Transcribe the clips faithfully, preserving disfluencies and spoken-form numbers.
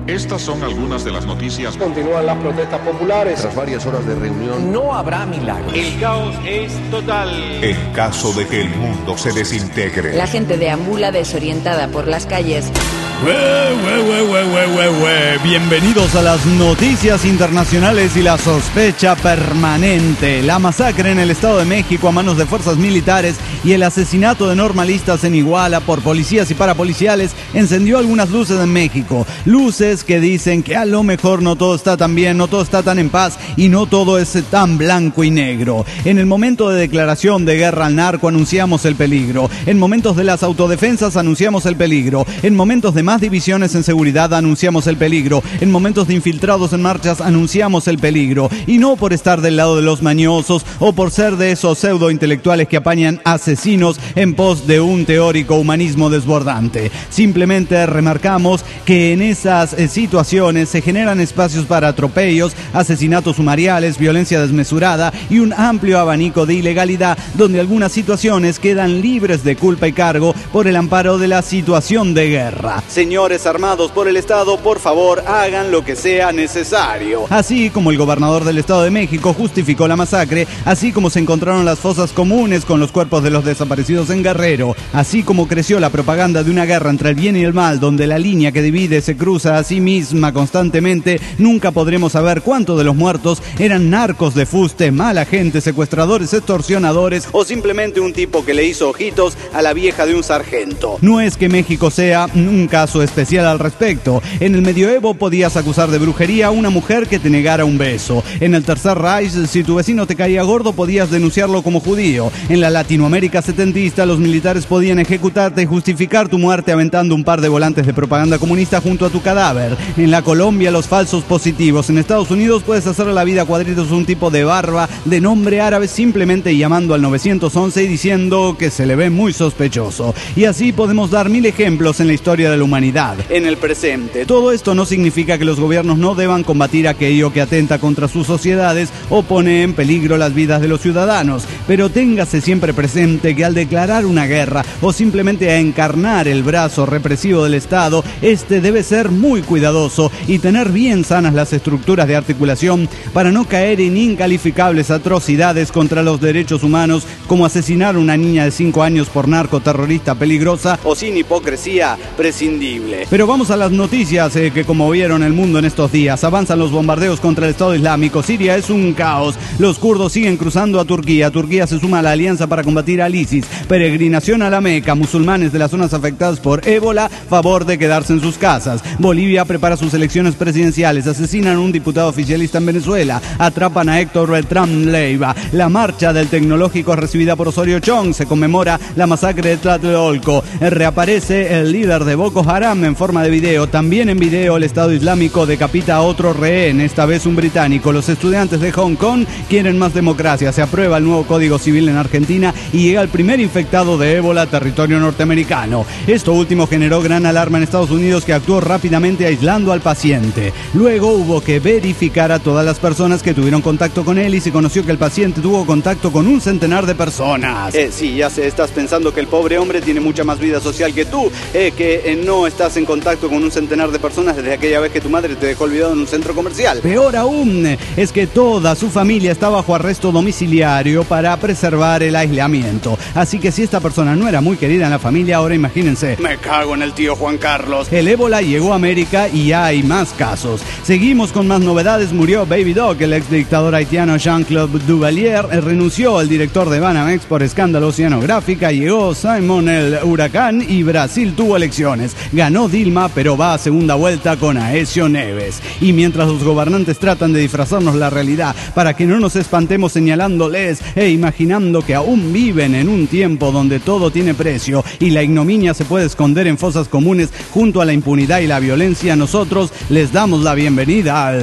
Estas son algunas de las noticias. Continúan las protestas populares. Tras varias horas de reunión, no habrá milagros. El caos es total. En caso de que el mundo se desintegre. La gente deambula desorientada por las calles. Ue, ue, ue, ue, ue, ue. Bienvenidos a las noticias internacionales y la sospecha permanente. La masacre en el Estado de México a manos de fuerzas militares y el asesinato de normalistas en Iguala por policías y parapoliciales encendió algunas luces en México. Luces que dicen que a lo mejor no todo está tan bien, no todo está tan en paz y no todo es tan blanco y negro. En el momento de declaración de guerra al narco anunciamos el peligro. En momentos de las autodefensas anunciamos el peligro. En momentos de más divisiones en seguridad anunciamos el peligro. En momentos de infiltrados en marchas anunciamos el peligro. Y no por estar del lado de los mañosos o por ser de esos pseudo intelectuales que apañan asesinos en pos de un teórico humanismo desbordante. Simplemente remarcamos que en esas eh, situaciones se generan espacios para atropellos, asesinatos sumariales, violencia desmesurada y un amplio abanico de ilegalidad donde algunas situaciones quedan libres de culpa y cargo por el amparo de la situación de guerra. Señores armados por el Estado, por favor, hagan lo que sea necesario. Así como el gobernador del Estado de México justificó la masacre, así como se encontraron las fosas comunes con los cuerpos de los desaparecidos en Guerrero, así como creció la propaganda de una guerra entre el bien y el mal, donde la línea que divide se cruza a sí misma constantemente, nunca podremos saber cuántos de los muertos eran narcos de fuste, mala gente, secuestradores, extorsionadores o simplemente un tipo que le hizo ojitos a la vieja de un sargento. No es que México sea un caso especial al respecto. En el medioevo podías acusar de brujería a una mujer que te negara un beso. En el Tercer Reich, si tu vecino te caía gordo, podías denunciarlo como judío. En la Latinoamérica setentista, los militares podían ejecutarte y justificar tu muerte aventando un par de volantes de propaganda comunista junto a tu cadáver. En la Colombia, los falsos positivos. En Estados Unidos puedes hacerle la vida a cuadritos a un tipo de barba de nombre árabe simplemente llamando al nueve once y diciendo que se le ve muy sospechoso. Y así podemos dar mil ejemplos en la historia de la humanidad. En el presente. Todo esto no significa que los gobiernos no deban combatir aquello que atenta contra sus sociedades o pone en peligro las vidas de los ciudadanos, pero téngase siempre presente que al declarar una guerra o simplemente a encarnar el brazo represivo del Estado, este debe ser muy cuidadoso y tener bien sanas las estructuras de articulación para no caer en incalificables atrocidades contra los derechos humanos como asesinar a una niña de cinco años por narcoterrorista peligrosa o sin hipocresía prescindible. Pero vamos a las noticias eh, que como vieron el mundo en estos días. Avanzan los bombardeos contra el Estado Islámico. Siria es un caos. Los kurdos siguen cruzando a Turquía. Turquía se suma a la alianza para combatir al ISIS. Peregrinación a la Meca. Musulmanes de las zonas afectadas por ébola, favor de quedarse en sus casas. Bolivia prepara sus elecciones presidenciales. Asesinan a un diputado oficialista en Venezuela. Atrapan a Héctor Beltrán Leiva. La marcha del tecnológico es recibida por Osorio Chong. Se conmemora la masacre de Tlatelolco. Reaparece el líder de Boko Haram en forma de video. También en video el Estado Islámico decapita a otro rehén, esta vez un británico. Los estudiantes de Hong Kong quieren más democracia. Se aprueba el nuevo Código Civil en Argentina y llega el primer infectado de ébola a territorio norteamericano. Esto último generó gran alarma en Estados Unidos, que actuó rápidamente aislando al paciente. Luego hubo que verificar a todas las personas que tuvieron contacto con él y se conoció que el paciente tuvo contacto con un centenar de personas. Eh, sí, ya sé, estás pensando que el pobre hombre tiene mucha más vida social que tú, eh, que eh, no estás en contacto con un centenar de personas desde aquella vez que tu madre te dejó olvidado en un centro comercial. Peor aún es que toda su familia está bajo arresto domiciliario para preservar el aislamiento. Así que si esta persona no era muy querida en la familia, ahora imagínense. Me cago en el tío Juan Carlos. El ébola llegó a América y ya hay más casos. Seguimos con más novedades. Murió Baby Doc, el ex dictador haitiano Jean-Claude Duvalier. Renunció el director de Banamex por escándalo oceanográfica. Llegó Simón el huracán y Brasil tuvo elecciones. Ganó Dilma, pero va a segunda vuelta con Aécio Neves. Y mientras los gobernantes tratan de disfrazarnos la realidad para que no nos espantemos señalándoles e imaginando que aún viven en un tiempo donde todo tiene precio y la ignominia se puede esconder en fosas comunes junto a la impunidad y la violencia, nosotros les damos la bienvenida al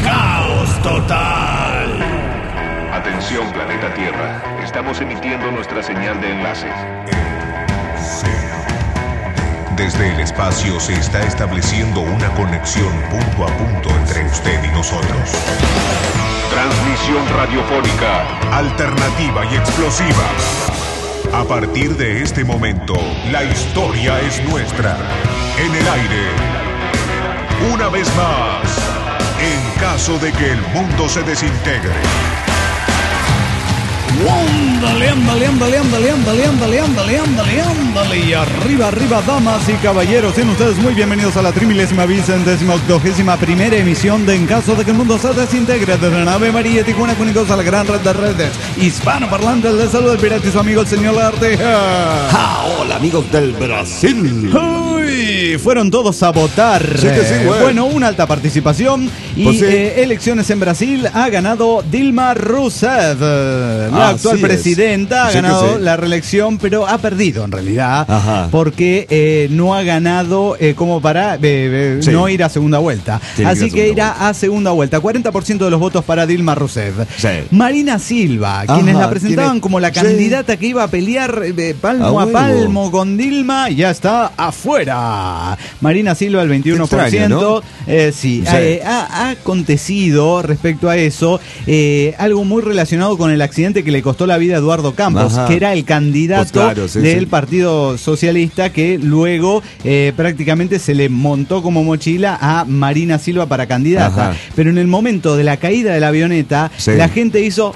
Caos Total. Atención, planeta Tierra. Estamos emitiendo nuestra señal de enlace. Desde el espacio se está estableciendo una conexión punto a punto entre usted y nosotros. Transmisión radiofónica, alternativa y explosiva. A partir de este momento, la historia es nuestra. En el aire, una vez más, en caso de que el mundo se desintegre. Ándale, ándale, ándale, ándale, ándale, ándale, ándale, ándale, ándale. Y arriba, arriba, damas y caballeros. Sean ustedes muy bienvenidos a la trimilésima vicentésima octogésima primera emisión de En caso de que el mundo se desintegre, desde la nave María Tijuana Cúnicos a la gran red de redes hispanoparlantes. Les saluda el pirata y su amigo el señor Lagartija. Ah, hola amigos del Brasil. Uy, fueron todos a votar. Sí que sí, güey. Bueno, una alta participación. Y Pues sí. eh, elecciones en Brasil ha ganado Dilma Rousseff. La Ah, actual así es. presidenta ha Sí que ganado sí. la reelección, pero ha perdido en realidad. Ajá. Porque eh, no ha ganado eh, como para eh, eh, Sí. no ir a segunda vuelta. Tiene Así que ir a que segunda irá vuelta. a segunda vuelta. cuarenta por ciento de los votos para Dilma Rousseff. Sí. Marina Silva, quienes Ajá, la presentaban tiene- como la sí. candidata que iba a pelear eh, palmo A a, huevo. palmo con Dilma, ya está afuera. Marina Silva, el veintiuno por ciento. Qué extraño, Eh, sí, Sí. eh, ha, ha acontecido respecto a eso eh, algo muy relacionado con el accidente que le costó la vida a Eduardo Campos, Ajá. que era el candidato Pues claro, sí, del sí. Partido Socialista, que luego eh, prácticamente se le montó como mochila a Marina Silva para candidata. Ajá. Pero en el momento de la caída de la avioneta, Sí. la gente hizo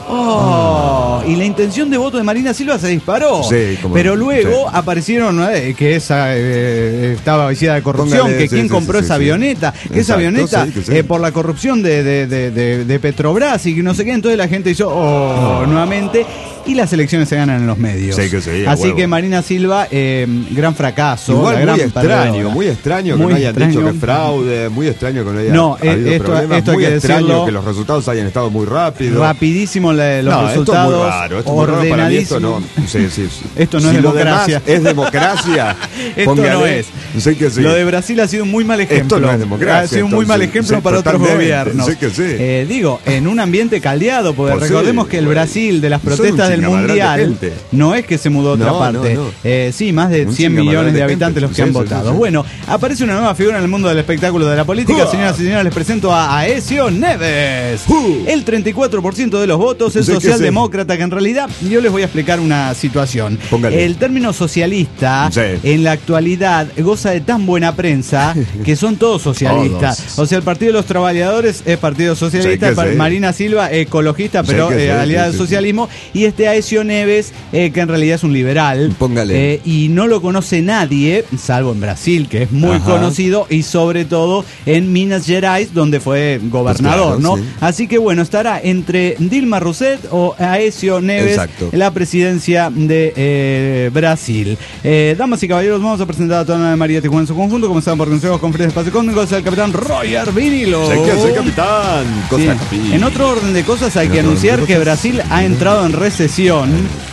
¡oh! Y la intención de voto de Marina Silva se disparó. Sí, como- Pero luego sí. aparecieron eh, que esa eh, estaba viciada de corrupción, Póngale, que sí, quién sí, compró sí, esa sí, sí. avioneta, que esa Exacto, avioneta sí, que sí. eh, por la corrupción de, de, de, de, de Petrobras y que no sé qué, entonces la gente hizo ¡oh! Nuevamente. Y las elecciones se ganan en los medios. Sí, que sí, a Así huevo. que Marina Silva, eh, gran fracaso. Igual la muy gran extraño, perdedora. muy extraño que Muy no hayan dicho extraño. que fraude. fraude, muy extraño que no haya No, eh, habido esto- problemas, esto hay muy que extraño decirlo. que los resultados hayan estado muy rápido. Rapidísimo la- los no, resultados. esto es muy raro, esto es muy raro para mí, esto no, ordenadísimo. sí, sí, sí. Esto no es Si lo democracia. demás es democracia. Esto póngale, no es. Sí que sí. Lo de Brasil ha sido un muy mal ejemplo. Esto no es democracia, Ha sido un muy mal entonces, ejemplo sí, para otros totalmente, gobiernos. sí que sí. Eh, digo, en un ambiente caldeado, porque Pues sí, recordemos que el güey. Brasil de las Son un protestas del chingamadral de Mundial gente. no es que se mudó a otra No, parte. no, no. Eh, sí, más de Un cien chingamadral millones de, de habitantes gente. los que Sí, han sí, votado. sí, sí. Bueno, aparece una nueva figura en el mundo del espectáculo de la política. Uah. Señoras y señores, les presento a Aécio Neves. Uh. El treinta y cuatro por ciento de los votos es Sí que sí. socialdemócrata, que en realidad yo les voy a explicar una situación. Póngale. El término socialista Sí. en la actualidad goza de tan buena prensa que son todos socialistas. Todos. O sea, el Partido de los Trabajadores es Partido Socialista, Sí que sí. Marina Silva ecologista, Sí pero que sí, eh, aliada sí, del sí, socialismo, y este Aécio Neves, eh, que en realidad es un liberal. Póngale. Eh, y no lo conoce nadie, salvo en Brasil, que es muy Ajá. conocido, y sobre todo en Minas Gerais, donde fue gobernador, Pues claro, ¿no? sí. Así que bueno, estará entre Dilma Rousseff o Aécio Neves Exacto. en la presidencia de eh, Brasil. Eh, damas y caballeros, vamos a presentar a toda la María Tijuana en su conjunto. Comenzamos por consejos, conferencias, espacio cósmicos, el capitán Roger Vinilo. Sé que soy capitán. Sí. Cosa capi. En otro orden de cosas hay En que otro orden anunciar de que cosas. Brasil ha entrado en recesión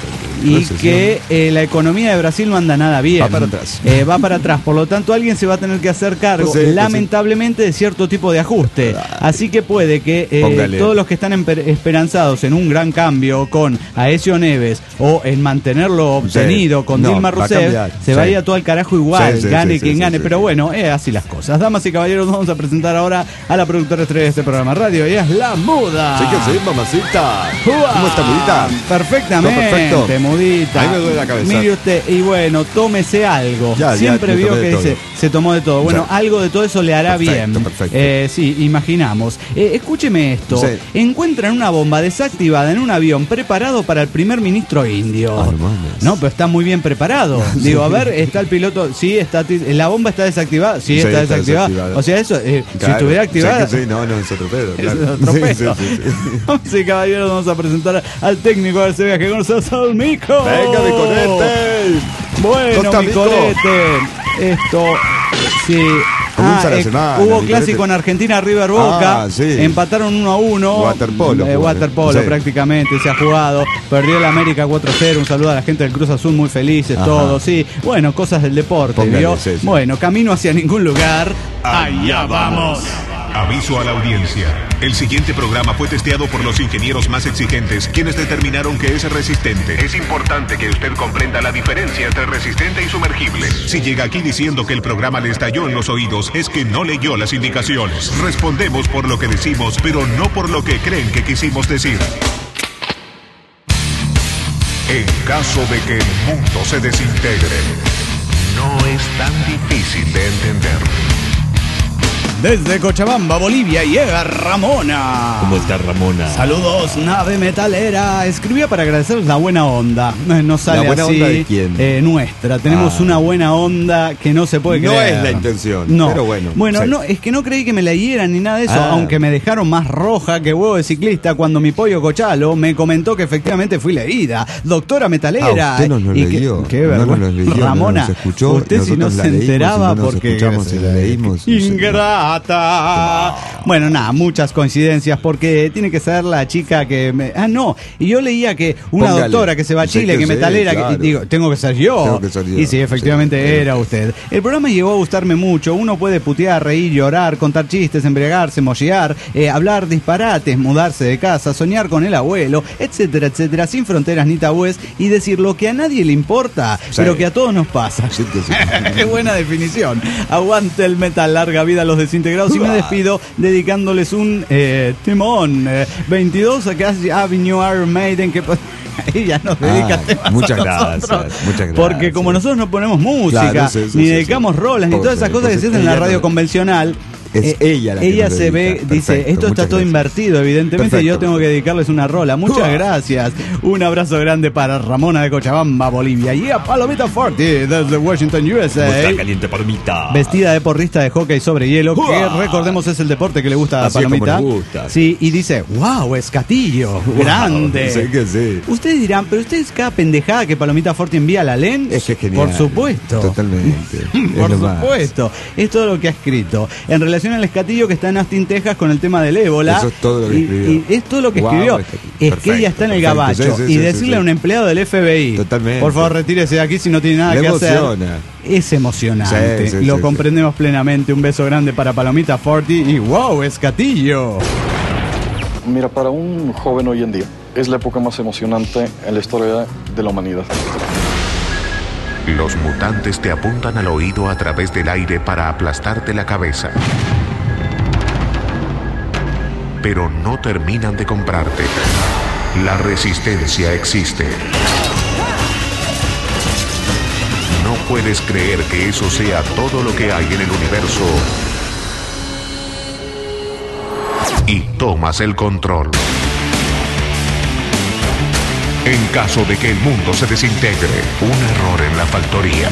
y Recesión. que eh, la economía de Brasil no anda nada bien. Va para atrás. Eh, va para atrás. Por lo tanto, alguien se va a tener que hacer cargo, Pues sí, pues lamentablemente, de cierto tipo de ajuste. Así que puede que eh, Póngale. todos los que están emper- esperanzados en un gran cambio con Aécio Neves o en mantenerlo obtenido Sí. con No, Dilma va a Rousseff, cambiar. se Sí. vaya todo al carajo igual, Sí, sí, gane sí, quien sí, gane. sí, Pero sí. bueno, es así las cosas. Damas y caballeros, vamos a presentar ahora a la productora estrella de este programa de radio. Ella es La Muda. Sí que sí, mamacita. ¡Uah! ¿Cómo está, mudita? Perfectamente, Todo perfecto. mudita. A mí me duele la cabeza. Mire usted, y bueno, tómese algo. Ya, ya, Siempre me vio tomé que de dice, todo. se tomó de todo. Bueno, Ya. algo de todo eso le hará Perfecto, bien. perfecto. Eh, sí, imaginamos. Eh, escúcheme esto. Sí. Encuentran una bomba desactivada en un avión preparado para el primer ministro indio. Hermanos. No, pero está muy bien preparado. Digo, a ver, está el piloto. Sí, está. ti- La bomba está desactivada. Sí, Sí, está, está desactivada. desactivada. O sea, eso, eh, si Claro. estuviera activada. Sí, que sí, no, no, es otro pedo. Es Claro. otro Sí, pedo. sí, sí, sí. Vamos y caballeros, vamos a presentar al técnico de ese viaje con nosotros, al Mico. Venga, mi conete. Bueno, Costa mi Mico. colete. Esto, sí. Comienza la eh, semana, hubo mi clásico colete. en Argentina, River Boca. Ah, sí. Empataron uno a uno. Waterpolo, Eh, jugó, waterpolo sí. prácticamente se ha jugado. Perdió el América cuatro cero. Un saludo a la gente del Cruz Azul, muy felices Ajá. todos. Sí, bueno, cosas del deporte, Póngale, ¿vio? sí, sí. Bueno, camino hacia ningún lugar. Allá vamos. Aviso a la audiencia. El siguiente programa fue testeado por los ingenieros más exigentes, quienes determinaron que es resistente. Es importante que usted comprenda la diferencia entre resistente y sumergible. Si llega aquí diciendo que el programa le estalló en los oídos, es que no leyó las indicaciones. Respondemos por lo que decimos, pero no por lo que creen que quisimos decir. En caso de que el mundo se desintegre, no es tan difícil de entender. Desde Cochabamba, Bolivia, llega Ramona. ¿Cómo está Ramona? Saludos, nave metalera. Escribía para agradecerles la buena onda. No sale ¿La buena así. onda de quién? Eh, nuestra. Tenemos Ah. una buena onda que no se puede No creer. es la intención, No. pero bueno. Bueno, Sí. no, es que no creí que me la hieran ni nada de eso, Ah. aunque me dejaron más roja que huevo de ciclista cuando mi pollo Cochalo me comentó que efectivamente fui leída. Doctora metalera. Ah, usted nos lo Y que- leyó. Qué No nos vergüenza. lo leyó, no Ramona, nos escuchó, usted si no nosotros la se leímos, enteraba y no nos porque escuchamos y la leímos. Ingrata. Bueno, nada, muchas coincidencias porque tiene que ser la chica que me... Ah, no, y yo leía que una Póngale. doctora que se va a Sí, Chile, que que sí, metalera, claro. que, digo, tengo que ser yo. Tengo que ser yo. Y sí, efectivamente Sí. era usted. El programa llegó a gustarme mucho. Uno puede putear, reír, llorar, contar chistes, embriagarse, mollear, eh, hablar disparates, mudarse de casa, soñar con el abuelo, etcétera, etcétera, sin fronteras ni tabúes y decir lo que a nadie le importa, Sí. pero que a todos nos pasa. Sí que sí. Qué buena definición. Aguante el metal, larga vida a los desintegrados y me despido dedicándoles un eh, timón. Eh, veintidós a casi Avenue Iron Maiden que... Ella nos dedica Ah, temas muchas a gracias, nosotros. muchas gracias. Porque como nosotros no ponemos música, Claro, sí, sí, ni sí, dedicamos sí. rolas, ni Por todas esas favor, cosas que se hacen en la ella radio no- convencional. Es ella la que ella nos se ve, dedica. dice, Perfecto, esto está muchas todo gracias. invertido, evidentemente, y yo Perfecto. tengo que dedicarles una rola. Muchas Uah. gracias. Un abrazo grande para Ramona de Cochabamba, Bolivia. Y a Palomita Forti desde Washington, U S Está A. caliente palomita. Vestida de porrista de hockey sobre hielo, que Uah. recordemos es el deporte que le gusta a Así es como Palomita. le gusta. Sí, y dice, wow, escatillo, grande. Sí que sí. Ustedes dirán, pero ustedes cada pendejada que Palomita Forti envía a la L E N. Es que es genial. Por supuesto. Totalmente. Por Es lo más. supuesto. Es todo lo que ha escrito. En relación al escatillo que está en Austin, Texas, con el tema del ébola. Eso es todo lo que y, escribió. y es todo lo que Wow, escribió. escatillo. Es que Perfecto, ella está en el perfecto. gabacho. Sí, sí, y sí, decirle sí, a un sí. empleado del F B I, Totalmente. por favor, retírese de aquí si no tiene nada Le que emociona. hacer. Es emocionante. Sí, sí, lo sí, comprendemos plenamente. Un beso grande para Palomita Forti y wow, escatillo. Mira, para un joven hoy en día, es la época más emocionante en la historia de la humanidad. Los mutantes te apuntan al oído a través del aire para aplastarte la cabeza. Pero no terminan de comprarte. La resistencia existe. No puedes creer que eso sea todo lo que hay en el universo. Y tomas el control. En caso de que el mundo se desintegre, un error en la factoría.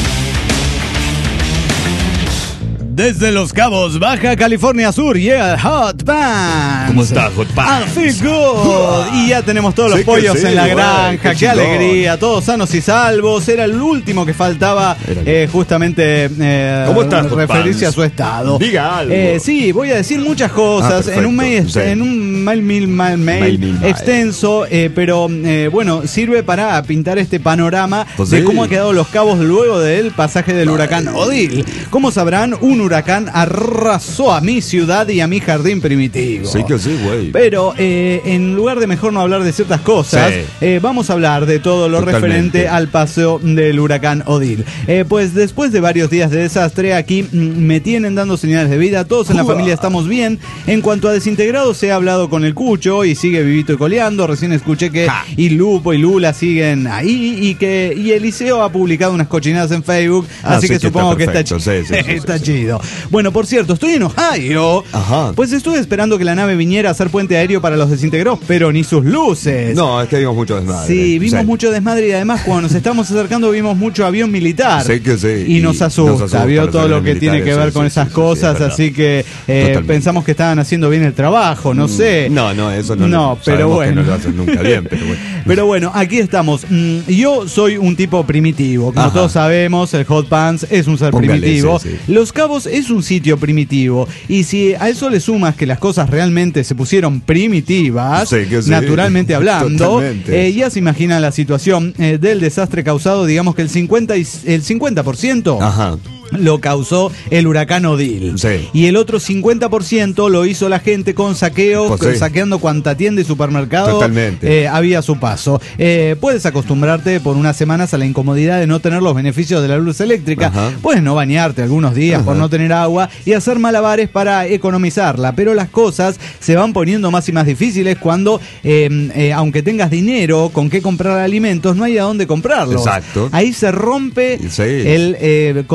Desde Los Cabos, Baja California Sur, llega el Hot Pants. ¿Cómo está, Hot Pants? I feel good. Y ya tenemos todos los Sí que pollos sí, en la güey, granja, qué qué, chingón. alegría, todos sanos y salvos. Era el último que faltaba, Era el- eh, justamente eh, ¿Cómo estás, Hot referirse Pants? a su estado. Diga algo. Eh, sí, voy a decir muchas cosas Ah, en un mail, perfecto, sí. en un mail, mail, mail, mail Mail, mail, mail. extenso, eh, pero eh, bueno, sirve para pintar este panorama Pues de sí. cómo han quedado Los Cabos luego del pasaje del huracán Odil. Como sabrán, un huracán arrasó a mi ciudad y a mi jardín primitivo. Sí que sí, güey. Pero eh, en lugar de mejor no hablar de ciertas cosas, Sí. eh, vamos a hablar de todo lo Totalmente. referente al paseo del huracán Odil. Eh, pues después de varios días de desastre, aquí mm, me tienen dando señales de vida. Todos en la Uah. familia estamos bien. En cuanto a desintegrados, he hablado con el Cucho y sigue vivito y coleando. Recién escuché que Ja. y Lupo y Lula siguen ahí y que y Eliseo ha publicado unas cochinadas en Facebook. Ah, así sí que que supongo está que está, perfecto. chi- Sí, sí, sí, está sí, sí. chido. Bueno, por cierto, estoy en Ohio. Ajá. Pues estuve esperando que la nave viniera a hacer puente aéreo para los desintegrados, pero ni sus luces. No, es que vimos mucho desmadre. Sí, vimos Sí. mucho desmadre y además cuando nos estamos acercando vimos mucho avión militar. Sí que sí. Y nos Y asusta, nos asusta vio los todo lo que aviones tiene que militares, ver sí, con sí, esas sí, sí, cosas, es verdad. así que eh, Totalmente. pensamos que estaban haciendo bien el trabajo, no sé. No, no, eso no. No, pero sabemos bueno. que no lo hacen nunca bien, pero bueno. Pero bueno, aquí estamos. Mm, Yo soy un tipo primitivo. Como Ajá. todos sabemos, el Hot Pants es un ser Póngale, primitivo. sí, sí. Los Cabos es un sitio primitivo. Y si a eso le sumas que las cosas realmente se pusieron primitivas, Sí, que sí. naturalmente hablando, Totalmente. eh, ya se imagina la situación eh, del desastre causado, digamos que el cincuenta, y- el cincuenta por ciento Ajá. lo causó el huracán Odil. Sí. Y el otro cincuenta por ciento lo hizo la gente con saqueo, Pues con- sí. saqueando cuanta tienda y supermercado Totalmente. eh, había a su paso. Eh, puedes acostumbrarte por unas semanas a la incomodidad de no tener los beneficios de la luz eléctrica. Ajá. Puedes no bañarte algunos días por Ajá. no tener agua y hacer malabares para economizarla. Pero las cosas se van poniendo más y más difíciles cuando, eh, eh, aunque tengas dinero con qué comprar alimentos, no hay a dónde comprarlos. Exacto. Ahí se rompe Sí. el eh, contrato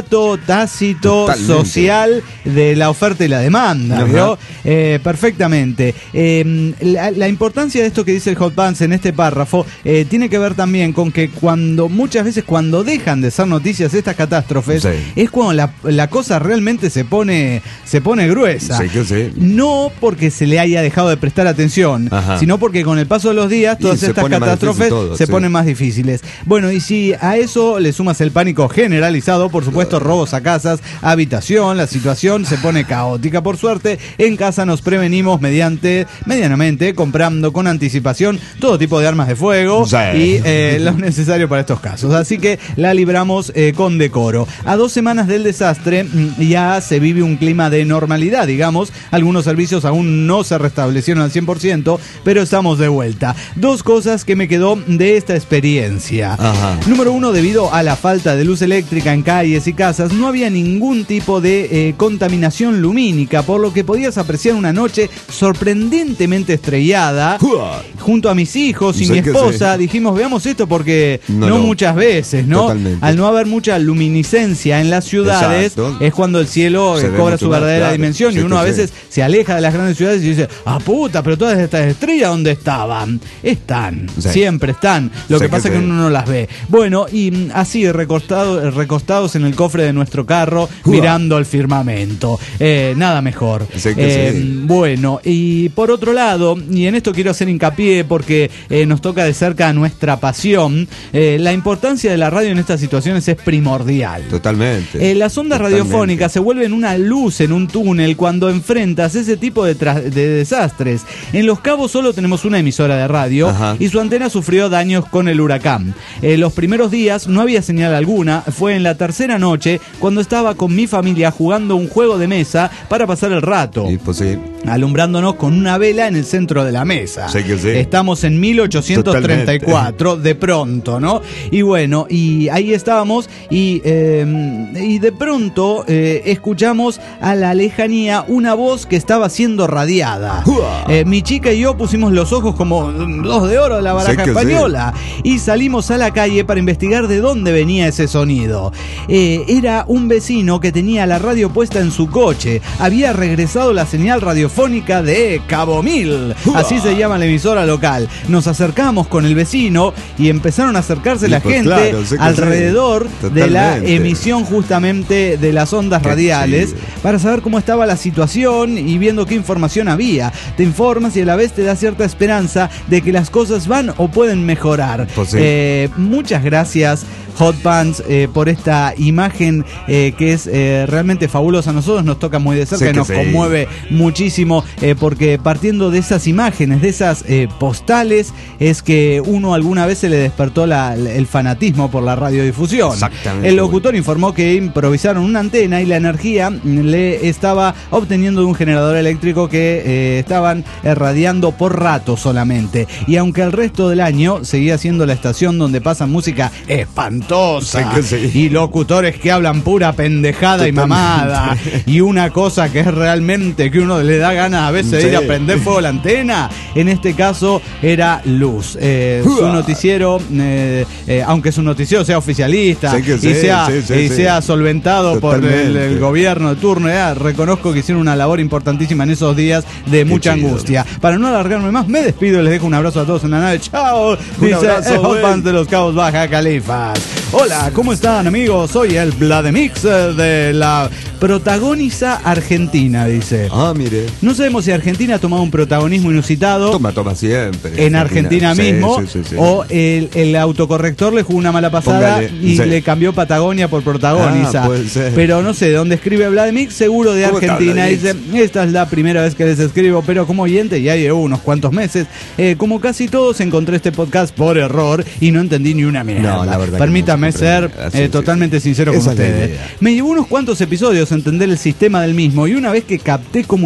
mandato tácito, Totalmente. social de la oferta y la demanda, ¿vio? Eh, perfectamente. Eh, la, la importancia de esto que dice el Hot Pants en este párrafo eh, tiene que ver también con que cuando muchas veces cuando dejan de ser noticias estas catástrofes, Sí. es cuando la, la cosa realmente se pone, se pone gruesa. Sí, que sí. No porque se le haya dejado de prestar atención, Ajá. sino porque con el paso de los días Y todas se estas pone más catástrofes difícil todo, se sí. ponen más difíciles. Bueno, y si a eso le sumas el pánico generalizado, por supuesto, robos a casas, habitación, la situación se pone caótica. Por suerte, en casa nos prevenimos mediante, medianamente, comprando con anticipación todo tipo de armas de fuego Sí. y eh, lo necesario para estos casos. Así que la libramos eh, con decoro. A dos semanas del desastre mm, ya se vive un clima de normalidad, digamos. Algunos servicios aún no se restablecieron al cien por ciento, pero estamos de vuelta. Dos cosas que me quedó de esta experiencia. Ajá. Número uno, debido a la falta de luz eléctrica en calles y casas, no había ningún tipo de eh, contaminación lumínica, por lo que podías apreciar una noche sorprendentemente estrellada. Uah. Junto a mis hijos y Sí mi que esposa, sí. dijimos, veamos esto porque no, No, no. muchas veces, ¿no? Totalmente. Al no haber mucha luminiscencia en las ciudades, Exacto. es cuando el cielo Se eh, ve cobra mucho su más, verdadera claro. dimensión Sí y uno que a sí. veces se aleja de las grandes ciudades y dice, ah puta, pero todas estas estrellas, ¿dónde estaban? Están, Sí. siempre están. Lo Sí que pasa que es que sí. uno no las ve. Bueno, y mm, así recostado, recostados en el cofre de nuestro carro, Uah. mirando al firmamento. Eh, nada mejor. Sí que Eh, sí. Bueno, y por otro lado, y en esto quiero hacer hincapié porque eh, nos toca de cerca nuestra pasión, eh, la importancia de la radio en estas situaciones es primordial. Totalmente. Eh, las ondas Totalmente. radiofónicas se vuelven una luz en un túnel cuando enfrentas ese tipo de, tra- de desastres. En Los Cabos solo tenemos una emisora de radio Ajá. y su antena sufrió daños con el huracán. Eh, los primeros días no había señal alguna. Fue en la tercera noche cuando estaba con mi familia jugando un juego de mesa para pasar el rato, Y pues sí. alumbrándonos con una vela en el centro de la mesa. Sí que sí. Estamos en mil ochocientos treinta y cuatro, de pronto, ¿no? Y bueno, y ahí estábamos y, eh, y de pronto eh, escuchamos a la lejanía una voz que estaba siendo radiada. ¡Uah! Eh, mi chica y yo pusimos los ojos como dos de oro de la baraja Sí que sí. española y salimos a la calle para investigar de dónde venía ese sonido. Eh, era un vecino que tenía la radio puesta en su coche. Había regresado la señal radiofónica de Cabo Mil. Así se llama la emisora local. Nos acercamos con el vecino y empezaron a acercarse Y la pues gente claro, sé que alrededor sí. de la Totalmente. emisión justamente de las ondas Qué radiales chido. para saber cómo estaba la situación y viendo qué información había. Te informas y a la vez te da cierta esperanza de que las cosas van o pueden mejorar. Pues sí. Eh, muchas gracias, Hot Pants, eh, por esta imagen eh, que es eh, realmente fabulosa. A nosotros nos toca muy de cerca Sí y que nos sí. conmueve muchísimo eh, porque partiendo de esas imágenes, de esas eh, postales, es que uno alguna vez se le despertó la- el fanatismo por la radiodifusión. Exactamente. El locutor informó que improvisaron una antena y la energía le estaba obteniendo de un generador eléctrico que eh, estaban irradiando por rato solamente. Y aunque el resto del año seguía siendo la estación donde pasan música espantosa Sí que sí. y locutores que hablan pura pendejada y Totalmente. mamada y una cosa que es realmente que uno le da ganas a veces de Sí. ir a prender fuego a la antena, en este caso era Luz. Eh, su Uah. noticiero, eh, eh, aunque su noticiero sea oficialista Sí que y, sí, sea, sí, sí, y sí. sea solventado por el, Totalmente. el gobierno de turno, ya, reconozco que hicieron una labor importantísima en esos días de mucha chido. angustia. Para no alargarme más, me despido y les dejo un abrazo a todos en la nave. Chao, dice abrazo, el Hot güey. Pants de los Cabos Baja Califas. Hola, ¿cómo están, amigos? Soy el Vlademix eh, de la protagoniza Argentina, dice. Ah, mire. No sabemos si Argentina ha tomado un protagonismo inusitado Toma, toma siempre. en Argentina Sí, mismo, sí, sí, sí. o el, el autocorrector le jugó una mala pasada Póngale, y sí. le cambió Patagonia por protagoniza. Ah, puede ser. Pero no sé, de dónde escribe Vladimir, seguro de ¿Cómo está Argentina. Dice, Vladimir? esta es la primera vez que les escribo, pero como oyente ya llevo unos cuantos meses. Eh, como casi todos, encontré este podcast por error y no entendí ni una mierda. No, la verdad que Permítame no se ser comprende. Así, eh, sí, totalmente sí. sincero Esa con es la ustedes. idea. Me llevó unos cuantos episodios a entender el sistema del mismo y una vez que capté cómo era la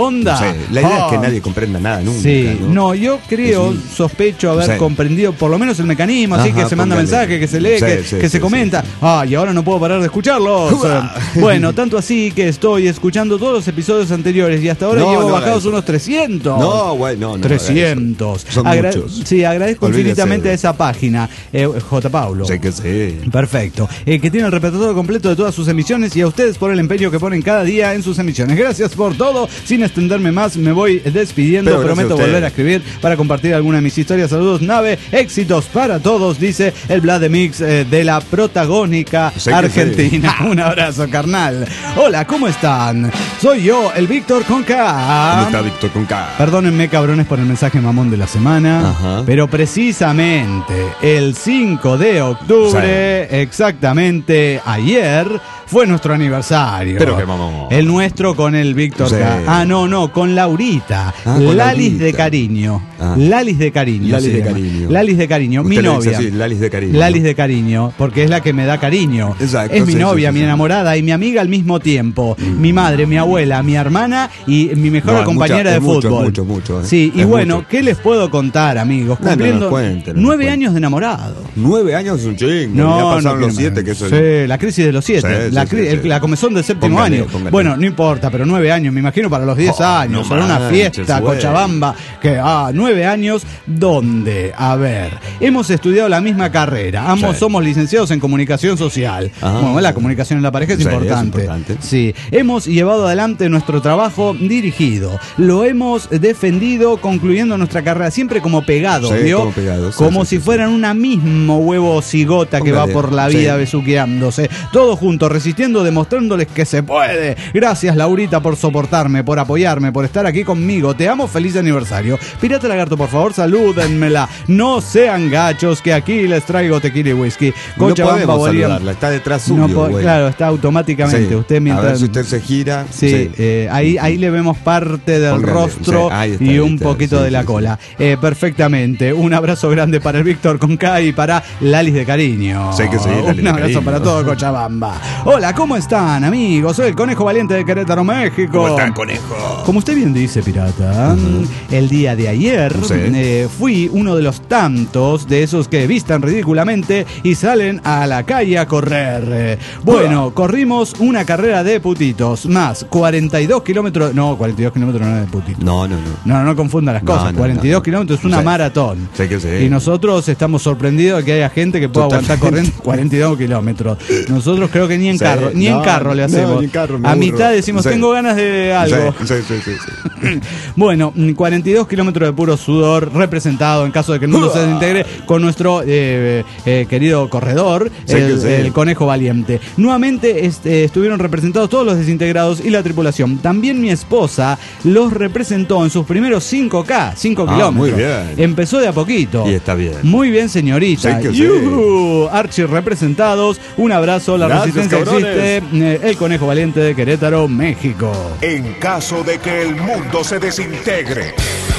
onda. Sí, la idea Oh. es que nadie comprenda nada nunca. Sí, ¿no? no, yo creo, Es un- sospecho haber Sí. comprendido por lo menos el mecanismo, así Ajá, que se manda póngale. mensaje, que se lee, Sí, que, sí, que sí, se comenta. sí, Ah, y ahora no puedo parar de escucharlos. Uah. Bueno, tanto así que estoy escuchando todos los episodios anteriores y hasta ahora No, llevo no haga bajados eso. unos trescientos. No, güey, no, no. trescientos. Son Agra- muchos. Sí, agradezco Olvídese infinitamente de- a esa página, eh, J. Paulo. Sé que sí. Perfecto. Eh, que tiene el repertorio completo de todas sus emisiones y a ustedes por el empeño que ponen cada día en sus emisiones. Gracias por todo. Sin extenderme más, me voy despidiendo. Pero gracias Prometo a usted. volver a escribir para compartir alguna de mis historias. Saludos, nave. Éxitos para todos, dice el Vlademix eh, de la protagónica Sé que Argentina. Un abrazo, carnal. Hola, ¿cómo están? Soy yo, el Víctor con K. ¿Cómo está Víctor con K? Perdónenme, cabrones, por el mensaje mamón de la semana. Ajá. Pero precisamente el cinco de octubre, exactamente ayer, fue nuestro aniversario. Pero qué mamón. El nuestro con el Víctor Sí. K. Ah, no, no, con Laurita. Ah, con Lalis Laurita. de cariño. Ah. Lalis de cariño. Lalis se de llama. cariño. Lalis de cariño, mi Usted le dice novia. así, Lalis de cariño. Lalis de cariño, porque es la que me da cariño. Exacto, es mi sí, novia, sí, sí, mi sí. enamorada y mi amiga al mismo tiempo. Mi madre, mi abuela, mi hermana y mi mejor No, es compañera mucha- de es mucho, fútbol. mucho, mucho, eh. Sí, y Es bueno, mucho. ¿qué les puedo contar, amigos? No, no Cumpliendo nos cuente, no nos nueve cuente. años de enamorado. Nueve años es un chingo. No, ya pasaron no los tiene siete, más. que eso Sí, la crisis de los siete. Sí, la, sí, cri- sí, el- sí. la comezón del séptimo Póngale, año. póngale. Bueno, no importa, pero nueve años, me imagino para los diez Oh, años. no Era una manches, fiesta, güey. Cochabamba. Que, ah, nueve años, ¿dónde? A ver, hemos estudiado la misma carrera. Ambos Sí. somos licenciados en comunicación social. Ajá. Bueno, la comunicación en la pareja es Sí, es importante. importante. Sí, hemos llevado adelante nuestro trabajo dirigido. Lo hemos defendido concluyendo nuestra carrera siempre como pegado, Sí, ¿vio? como pegado, sí, como sí, si sí, fueran una mismo huevo cigota que va Póngale, por la sí. vida besuqueándose. Todos juntos, resistiendo, demostrándoles que se puede. Gracias, Laurita, por soportarme, por apoyarme, por estar aquí conmigo. Te amo, feliz aniversario. Pirata Lagarto, por favor, salúdenmela. No sean gachos, que aquí les traigo tequila y whisky. No Cochabamba, podemos Bolívar. saludarla, está detrás No suyo, po- güey. claro, está automáticamente. Sí. Usted A mientras. ver si usted se gira. Sí, eh, ahí, ahí le vemos parte del Póngale, rostro sí, ahí está, y ahí un está, poquito sí, de la sí, cola. Eh, perfectamente. Un abrazo grande para el Víctor con K y para Lalis de cariño. Sí que sí, Lalis Un de abrazo cariño. para todo Cochabamba. Hola, ¿cómo están, amigos? Soy el Conejo Valiente de Querétaro, México. ¿Cómo está, conejo? Como usted bien dice, pirata, el día de ayer Sí. eh, fui uno de los tantos de esos que vistan ridículamente y salen a la calle a correr. Eh, bueno, corrimos una carrera de putitos, más cuarenta y dos kilómetros, no, cuarenta y dos kilómetros no es de putitos. No, no, no. No, no confundan las No, cosas. no, cuarenta y dos no, no. kilómetros es una Sí. maratón. Sí que sí. Y nosotros estamos sorprendidos de que haya gente que pueda aguantar Totalmente. corriendo cuarenta y dos kilómetros. Nosotros creo que ni en Sí. carro, ni en No, carro le no, hacemos. ni en carro, me a aburro. mitad decimos, Sí. tengo ganas de algo. Sí, sí, sí, sí, sí. Bueno, mm, cuarenta y dos kilómetros de puro sudor representado en caso de que el mundo se desintegre con nuestro eh, eh, querido corredor, Sí el, que sí. el Conejo Valiente. Nuevamente este, estuvieron representados todos los desintegrados y la tripulación. También mi esposa los representó en sus primeros cinco K, cinco Ah, kilómetros. muy bien. Empezó de a poquito. Y está bien. Muy bien, señorita. Sí que sí. Yuhu, Archie representados. Un abrazo, la Gracias, resistencia cabrones. existe. Eh, El Conejo Valiente de Querétaro, México. En caso de que el mundo se desintegre.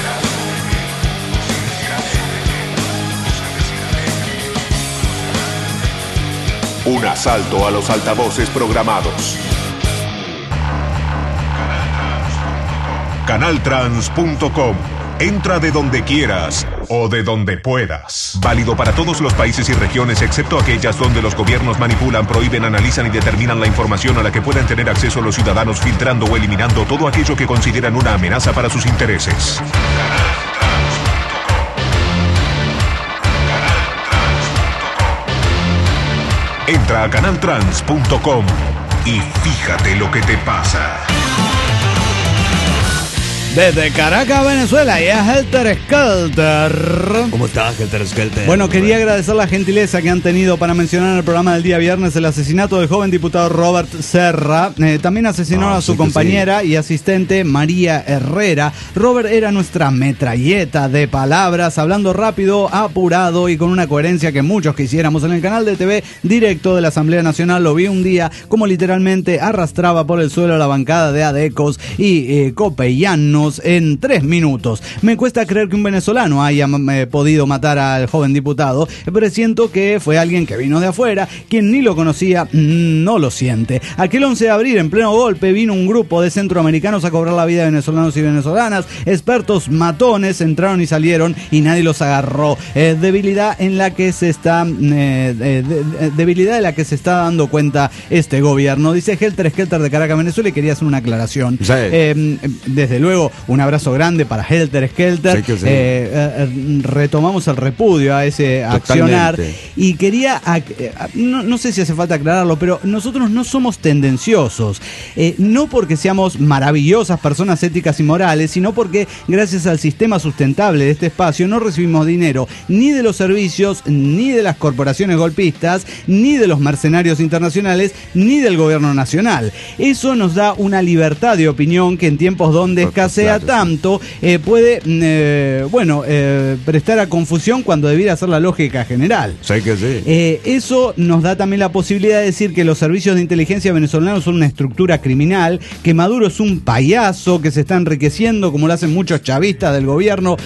Un asalto a los altavoces programados. Canaltrans punto com. Entra de donde quieras o de donde puedas. Válido para todos los países y regiones excepto aquellas donde los gobiernos manipulan, prohíben, analizan y determinan la información a la que puedan tener acceso los ciudadanos, filtrando o eliminando todo aquello que consideran una amenaza para sus intereses. Entra a canaltrans punto com y fíjate lo que te pasa. Desde Caracas, Venezuela, y es Helter Skelter. ¿Cómo está, Helter Skelter? Bueno, quería agradecer la gentileza que han tenido para mencionar en el programa del día viernes el asesinato del joven diputado Robert Serra. Eh, también asesinaron Ah, a su sí que compañera y asistente María Herrera. Robert era nuestra metralleta de palabras, hablando rápido, apurado y con una coherencia que muchos quisiéramos. En el canal de T V directo de la Asamblea Nacional lo vi un día como literalmente arrastraba por el suelo la bancada de adecos y eh, copellanos contamos en tres minutos. Me cuesta creer que un venezolano haya eh, podido matar al joven diputado, pero siento que fue alguien que vino de afuera, quien ni lo conocía, no lo siente. Aquel once de abril, en pleno golpe, vino un grupo de centroamericanos a cobrar la vida de venezolanos y venezolanas. Expertos matones entraron y salieron y nadie los agarró. Eh, debilidad en la que se está eh, eh, de, debilidad de la que se está dando cuenta este gobierno. Dice Helter Skelter de Caracas, Venezuela, y quería hacer una aclaración. Sí. Eh, desde luego, un abrazo grande para Helter Skelter. Sí que sí. eh, eh, retomamos el repudio a ese accionar. Y quería, eh, no, no sé si hace falta aclararlo, pero nosotros no somos tendenciosos. Eh, no porque seamos maravillosas personas éticas y morales, sino porque gracias al sistema sustentable de este espacio no recibimos dinero ni de los servicios, ni de las corporaciones golpistas, ni de los mercenarios internacionales, ni del gobierno nacional. Eso nos da una libertad de opinión que en tiempos donde escasea tanto eh, puede, eh, bueno, eh, prestar a confusión cuando debiera ser la lógica general. Sí que sí. Eh, eso nos da también la posibilidad de decir que los servicios de inteligencia venezolanos son una estructura criminal, que Maduro es un payaso que se está enriqueciendo, como lo hacen muchos chavistas del gobierno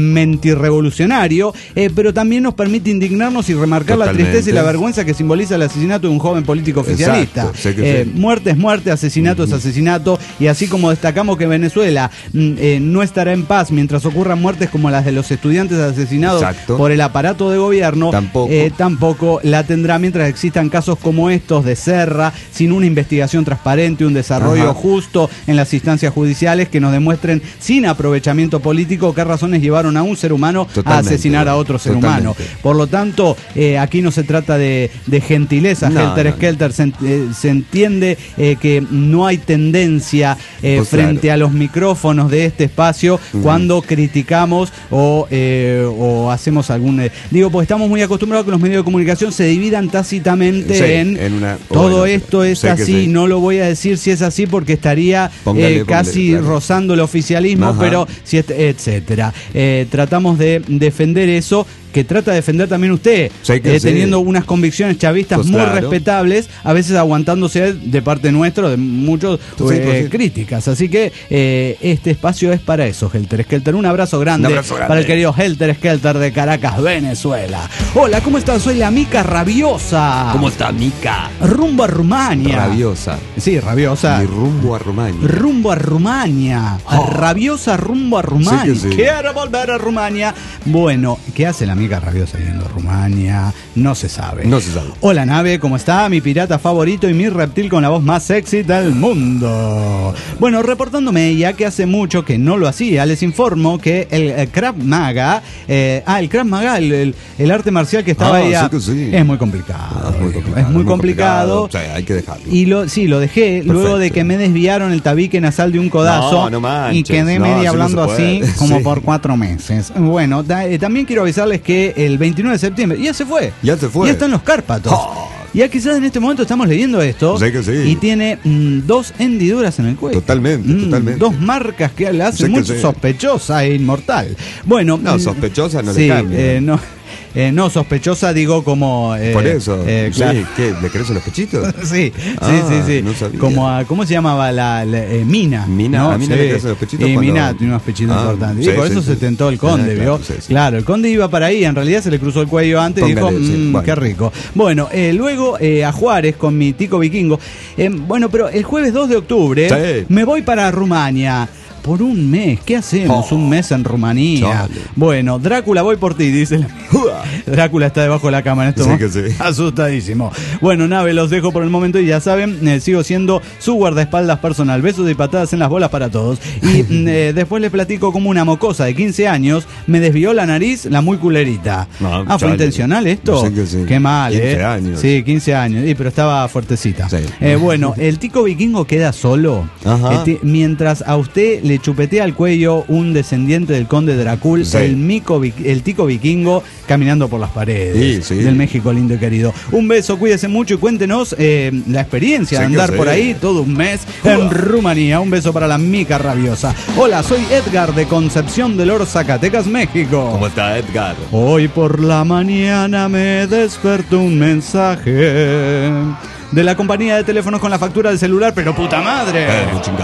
mentirrevolucionario, eh, pero también nos permite indignarnos y remarcar Totalmente. la tristeza y la vergüenza que simboliza el asesinato de un joven político oficialista. Eh, sí. Muerte es muerte, asesinato uh-huh. es asesinato, y así como destacamos que Venezuela eh, no estará en paz mientras ocurran muertes como las de los estudiantes asesinados Exacto. por el aparato de gobierno, tampoco. Eh, tampoco la tendrá mientras existan casos como estos de Serra, sin una investigación transparente, un desarrollo Ajá. justo en las instancias judiciales que nos demuestren sin aprovechamiento político qué razones llevaron a un ser humano Totalmente. a asesinar a otro ser Totalmente. humano. Por lo tanto, eh, aquí no se trata de, de gentileza, no, Helter no, Skelter, no. Se, eh, se entiende eh, que no hay tendencia eh, pues frente claro. a los micrófonos de este espacio uh-huh. cuando criticamos o, eh, o hacemos algún... Eh, digo, porque estamos muy acostumbrados a que los medios de comunicación se dividan tácitamente sí, en, en una, todo bueno, esto es así, sí. no lo voy a decir si es así porque estaría póngale, eh, casi póngale, claro. rozando el oficialismo, Ajá. pero si et, etcétera. Eh, tratamos de defender eso, que trata de defender también usted, eh, teniendo unas convicciones chavistas pues muy claro. respetables, a veces aguantándose de parte nuestra de muchos pues eh, sí. críticas. Así que eh, este espacio es para eso, Helter Skelter. Un abrazo grande, Un abrazo grande para el querido Helter Skelter de Caracas, Venezuela. Hola, ¿cómo estás? Soy la Mica Rabiosa. ¿Cómo está, Mica? Rumbo a Rumania. Rabiosa. Sí, rabiosa. Y rumbo a Rumania. Rumbo a Rumania. Oh. Rabiosa rumbo a Rumania. Sí sí. Quiero volver a Rumania. Bueno, ¿qué hace la Mica Rabiosa yendo a Rumania? No se sabe. No se sabe. Hola, nave, ¿cómo está? Mi pirata favorito y mi reptil con la voz más sexy del mundo. Bueno, reportándome ya que hace mucho que no lo hacía, les informo que el, el Krav Maga, eh, ah, el Krav Maga, el, el, el arte marcial que estaba ah, ahí, sí que sí. es muy complicado. Ah, es muy complicado. Es muy, muy complicado. complicado. O sea, hay que dejarlo. Y lo, sí, lo dejé Perfecto. luego de que me desviaron el tabique nasal de un codazo. No, no manches. Y quedé no, media hablando no así como sí. por cuatro meses. Bueno, da, eh, también quiero avisarles que el veintinueve de septiembre, ya se fue. Ya se fue. Ya están los Cárpatos. Oh. Ya quizás en este momento estamos leyendo esto sé que sí. y tiene mm, dos hendiduras en el cuello. Totalmente, mm, totalmente. Dos marcas que le hacen muy sospechosa e inmortal. Bueno, no, sospechosa no sí, le cambia. Eh, no. Eh, no, sospechosa digo como... Eh, Por eso, eh, claro. sí, ¿qué? ¿Le crecen los pechitos? sí, ah, sí, sí, sí. No sabía. Como a, ¿cómo se llamaba la, la eh, Mina? Mina, ¿no? a Mina sí. le crecen los pechitos. Y cuando... Mina tiene unos pechitos ah, importantes. Sí, y por sí, eso sí, se sí. tentó el conde, ah, ¿vio? Claro, sí, sí. claro, el conde iba para ahí, en realidad se le cruzó el cuello antes Póngale, y dijo, mmm, sí. bueno. qué rico. Bueno, eh, luego eh, a Juárez con mi tico vikingo. Eh, bueno, pero el jueves dos de octubre sí. me voy para Rumania. Por un mes, ¿qué hacemos? Oh, un mes en Rumanía. Chale. Bueno, Drácula, voy por ti, dice la... Drácula está debajo de la cama en esto. Sí que sí. Asustadísimo. Bueno, nave, los dejo por el momento y ya saben, eh, sigo siendo su guardaespaldas personal. Besos y patadas en las bolas para todos. Y eh, después les platico como una mocosa de quince años me desvió la nariz, la muy culerita. No, ah, ¿fue chale. intencional esto? Sí que sí. Qué mal, quince ¿eh? años. Sí, quince años. Sí, pero estaba fuertecita. Sí. Eh, bueno, el tico vikingo queda solo. Ajá. Eh, mientras a usted le chupetea al cuello un descendiente del conde Drácula, sí. el, mico, el tico vikingo caminando por las paredes sí, sí. del México lindo y querido. Un beso, cuídese mucho y cuéntenos eh, la experiencia sí de andar por ahí todo un mes en Rumanía. Un beso para la Mica Rabiosa. Hola, soy Edgar de Concepción del Oro, Zacatecas, México. ¿Cómo está, Edgar? Hoy por la mañana me despertó un mensaje de la compañía de teléfonos con la factura del celular, pero puta madre. Eh, chingado.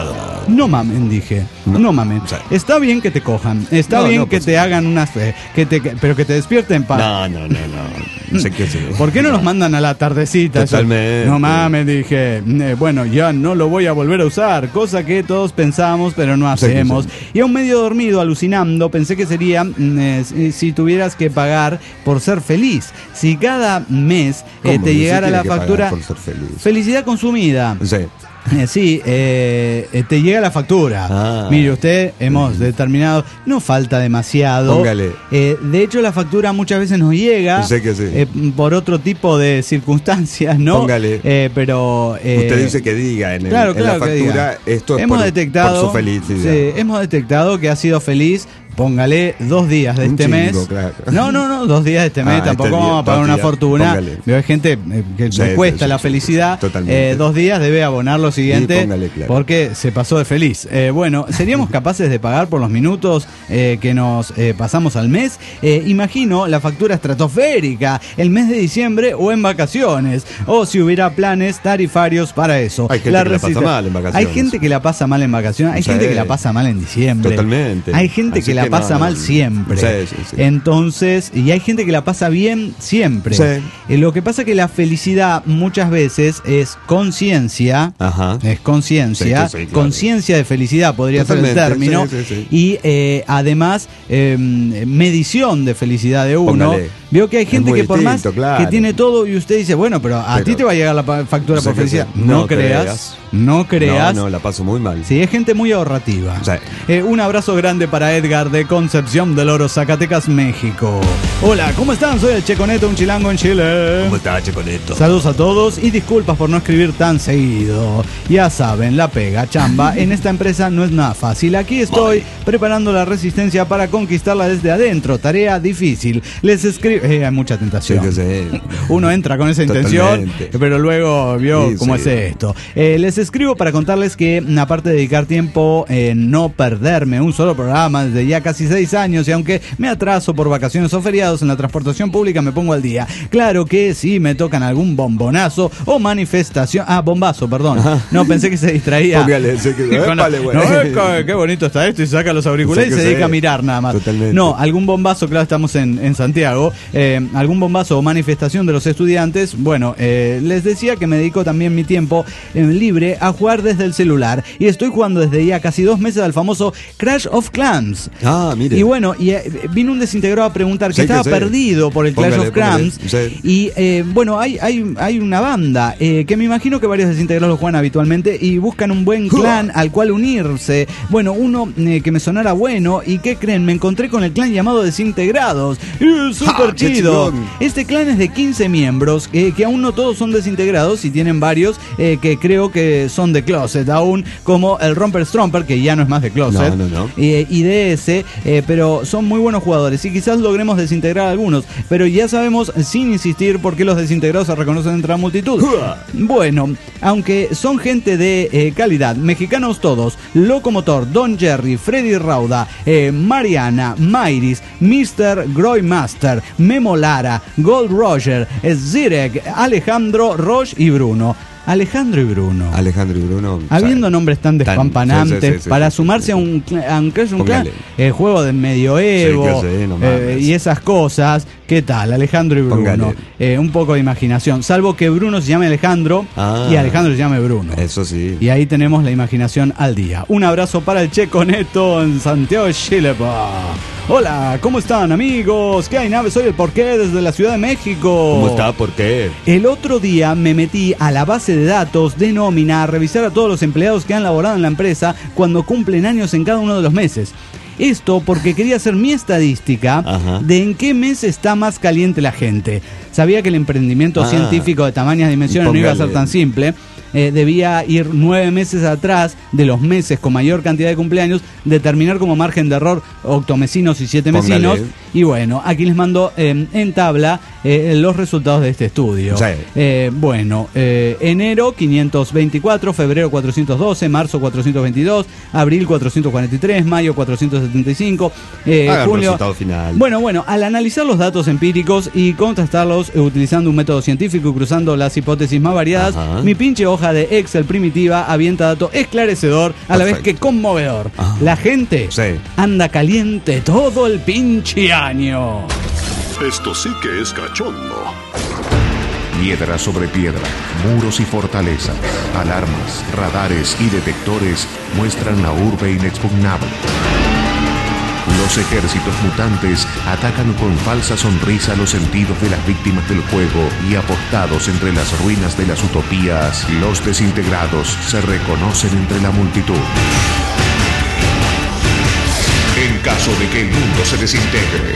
No mamen, dije. No, no mamen. Sí. Está bien que te cojan. Está No, bien no, que pues, te hagan unas... eh, que te, que- pero que te despierten para... No, no, no, no. No sé qué es. ¿Por qué no nos mandan a la tardecita? Eso- Totalmente. No mames, dije. Eh, bueno, ya no lo voy a volver a usar. Cosa que todos pensamos, pero no Sí, hacemos. sí. Y aún medio dormido, alucinando, pensé que sería mm, eh, si, si tuvieras que pagar por ser feliz. Si cada mes eh, ¿Cómo? te ¿Y si llegara tiene la que pagar factura... por ser feliz? Felicidad consumida. Sí. Eh, Sí, eh, eh, te llega la factura. Ah. Mire usted, hemos determinado, no falta demasiado. Póngale. Eh, de hecho, la factura muchas veces nos llega Sé que sí. eh, por otro tipo de circunstancias, ¿no? Póngale. Eh, pero eh, Usted dice que diga en, el- claro, en claro la que factura, diga. esto es hemos por, detectado, por su felicidad. sí, hemos detectado que ha sido feliz. Póngale dos días de Un este chingo, mes. claro. No, no, no, dos días de este mes. Ah, Tampoco este día, vamos a pagar dos una días, fortuna. póngale. Veo hay gente eh, que Sí, le sí, cuesta sí, la sí, felicidad. sí, totalmente. Eh, dos días debe abonar lo siguiente. Y póngale, claro. Porque se pasó de feliz. Eh, bueno, ¿seríamos capaces de pagar por los minutos eh, que nos eh, pasamos al mes? Eh, imagino la factura estratosférica, el mes de diciembre o en vacaciones. O si hubiera planes tarifarios para eso. Hay gente que la pasa recita- mal en vacaciones. Hay gente que la pasa mal en vacaciones. Hay Sí. gente que la pasa mal en diciembre. Totalmente. Hay gente Así que la que no, pasa no, mal no. siempre. Sí, sí, sí. Entonces, y hay gente que la pasa bien siempre. Sí. Eh, lo que pasa que la felicidad muchas veces es conciencia. Ajá. Es conciencia. Sí, sí, sí, claro. Conciencia de felicidad podría ser el Totalmente, término. sí, sí, sí. Y eh, además, eh, medición de felicidad de uno. Póngale. Veo que hay Es gente muy que por más distinto, claro. que tiene todo y usted dice, bueno, pero a Pero- ti te va a llegar la pa- factura No sé por qué felicidad. hacer. No, No creas, creas. no creas. No, no, la paso muy mal. Sí, es gente muy ahorrativa. Sí. Eh, un abrazo grande para Edgar de Concepción del Oro, Zacatecas, México. Hola, ¿cómo están? Soy el Checoneto, un chilango en Chile. ¿Cómo está, Checoneto? Saludos a todos y disculpas por no escribir tan seguido. Ya saben, la pega, chamba, en esta empresa no es nada fácil. Aquí estoy preparando la resistencia para conquistarla desde adentro. Tarea difícil. Les escribo... Eh, hay mucha Sí, tentación. que sé. Uno entra con esa intención, Totalmente. pero luego vio Sí, cómo sí. es esto. Eh, les escribo para contarles que, aparte de dedicar tiempo en no perderme un solo programa desde ya casi seis años, y aunque me atraso por vacaciones o feriados en la transportación pública, me pongo al día. Claro que sí me tocan algún bombonazo o manifestación. Ah, bombazo, perdón. No, pensé que se distraía. Póngale, sé que- Con- épale, güey. no, eh, qué- qué bonito está esto, y saca los auriculares y Sé se que dedica a sé. mirar nada más. Totalmente. No, algún bombazo, claro, estamos en, en Santiago, eh, algún bombazo o manifestación de los estudiantes. Bueno, eh, les decía que me dedico también mi tiempo eh, libre a jugar desde el celular, y estoy jugando desde ya casi dos meses al famoso Clash of Clans. Ah, mire. Y bueno, y eh, vino un desintegrado a preguntar que Sí, que estaba sí. perdido por el Clash Póngale, of Clans. póngale, sí. Y eh, bueno, hay, hay, hay una banda eh, que me imagino que varios desintegrados lo juegan habitualmente y buscan un buen clan al cual unirse. Bueno, uno eh, que me sonara bueno, y ¿qué creen? Me encontré con el clan llamado Desintegrados. ¡Eh, súper ¡Ja, qué chido! chingón! Este clan es de quince miembros, eh, que aún no todos son desintegrados, y tienen varios eh, que creo que son de closet aún, como el Romper Stromper, que ya no es más de closet. No, no, no. Eh, y D S, eh, pero son muy buenos jugadores, y quizás logremos desintegrar a algunos, pero ya sabemos, sin insistir, por qué los desintegrados se reconocen entre la multitud. Bueno, aunque son gente de eh, calidad, mexicanos todos, Locomotor, Don Jerry, Freddy Rauda, eh, Mariana, Mayris, mister Groymaster, Memo Lara, Gold Roger, Zirek, Alejandro, Roche y Bruno. Alejandro y Bruno. Alejandro y Bruno. Habiendo ¿sabe? nombres tan despampanantes, sí, sí, sí, sí, para sí, sumarse sí, a un, cl- a un Clash of Clans, Póngale. eh, juego de medioevo, Sí, que sí, no eh, mames. y esas cosas. ¿Qué tal? Alejandro y Bruno. Póngale. Eh, un poco de imaginación. Salvo que Bruno se llame Alejandro Ah. y Alejandro se llame Bruno. Eso sí. Y ahí tenemos la imaginación al día. Un abrazo para el Checo Neto en Santiago de Chile. pa. Hola, ¿cómo están, amigos? ¿Qué hay, nave? Soy el Porqué desde la Ciudad de México. ¿Cómo está? ¿Por qué? El otro día me metí a la base de datos de nómina a revisar a todos los empleados que han laborado en la empresa cuando cumplen años en cada uno de los meses. Esto porque quería hacer mi estadística Ajá. de en qué mes está más caliente la gente. Sabía que el emprendimiento Ah. científico de tamañas dimensiones no iba a ser Póngale. tan simple. Eh, debía ir nueve meses atrás de los meses con mayor cantidad de cumpleaños, determinar como margen de error octomesinos y siete mesinos. Póngale. Y bueno, aquí les mando eh, en tabla eh, los resultados de este estudio. Sí. Eh, bueno, eh, enero quinientos veinticuatro, febrero cuatrocientos doce, marzo cuatrocientos veintidós, abril cuatrocientos cuarenta y tres, mayo cuatrocientos setenta y cinco, eh, Haga el julio... resultado final. Bueno, bueno, al analizar los datos empíricos y contrastarlos eh, utilizando un método científico y cruzando las hipótesis más variadas, Ajá. mi pinche hoja hoja de Excel primitiva avienta dato esclarecedor a la vez que conmovedor. Ah. La gente Sí. anda caliente todo el pinche año. Esto sí que es cachondo. Piedra sobre piedra, muros y fortalezas, alarmas, radares y detectores muestran la urbe inexpugnable. Los ejércitos mutantes atacan con falsa sonrisa los sentidos de las víctimas del juego y apostados entre las ruinas de las utopías, los desintegrados se reconocen entre la multitud. En caso de que el mundo se desintegre,